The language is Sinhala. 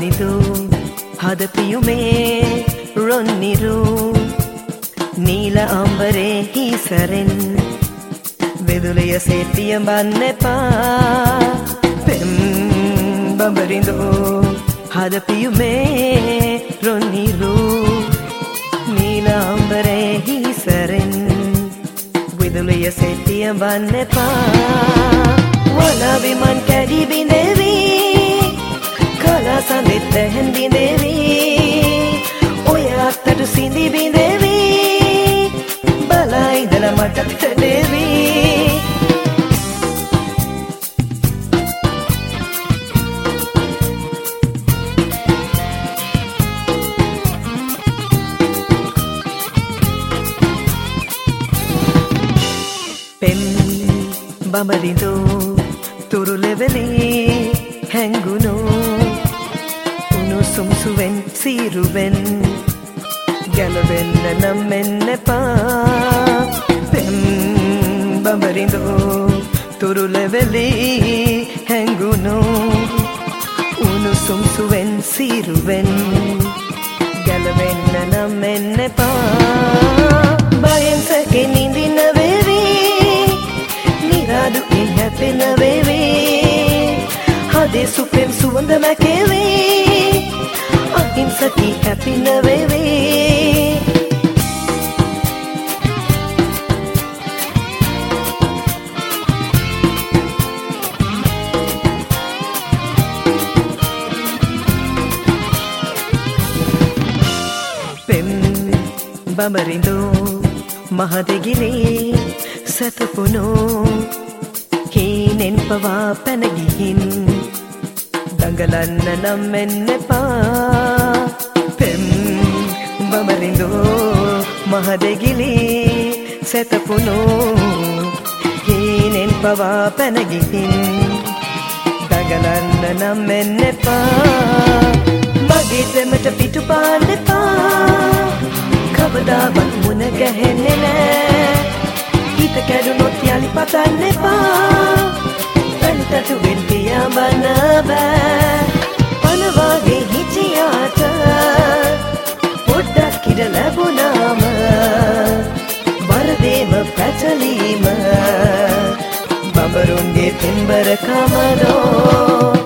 බඹරිඳු හද පියුමේ රොන්නිරු නීල අම්බරේ හිසරෙන් වෙදුලය සේපිය බන්න එපා පෙම් බඹරිඳු හද පියුමේ රොන්නිරු නීල අම්බරේ හිසරෙන් වෙදුලය සේපිය බන්න එපා වලා විමන් කැඩි බිඳෙවි කලා සඳෙත් දැහැන් බිඳෙවි ඔය අත්තට සිඳි බිඳෙවි බලා ඉඳලා මටත් කැඩෙවි පෙම් බඹරිඳු තුරුලෙවලි හැංගුණු උණුසුම් සුවෙන් සීරුවෙන් ගැලවෙන්න නම් මෙන්න එපා පෙම් බඹරිඳු තුරුලෙවලි හැංගුණු උණුසුම් සුවෙන් සීරුවෙන් ගැලවෙන්න නම් මෙන්න එපා බයෙන් සැකෙන් ඉඳින්න වේවි නිරාදුකින් හැපෙන වේවි හදේ සුපෙම් සුවඳ මැකේවි අහිංසකී හැපින වේවි පෙම් බඹරිඳු මහදෙගිලි සැතපුණු හීනෙන් පවා පැන ගිහින් දඟලන්න නම් මෙන්න එපා පෙම් බඹරිඳු මහදෙගිලි සැතපුණු හීනෙන් පවා පැන ගිහින් දඟලන්න නම් මෙන්න එපා මගේ දෙමට පිටු පාන්න එපා කවදාවත් මුණ ගැහෙන්නේ නෑ හිත කැඩුනොත් යලි පතන්න එපා පැණිතටුවෙන් පියාඹන්න බෑ පනවාගේ හිටියාට පොඩ්ඩක් ඉඩ ලැබුණාම වරදේම පැටලීම බඹරුන්ගේ පෙම්බර කමනෝ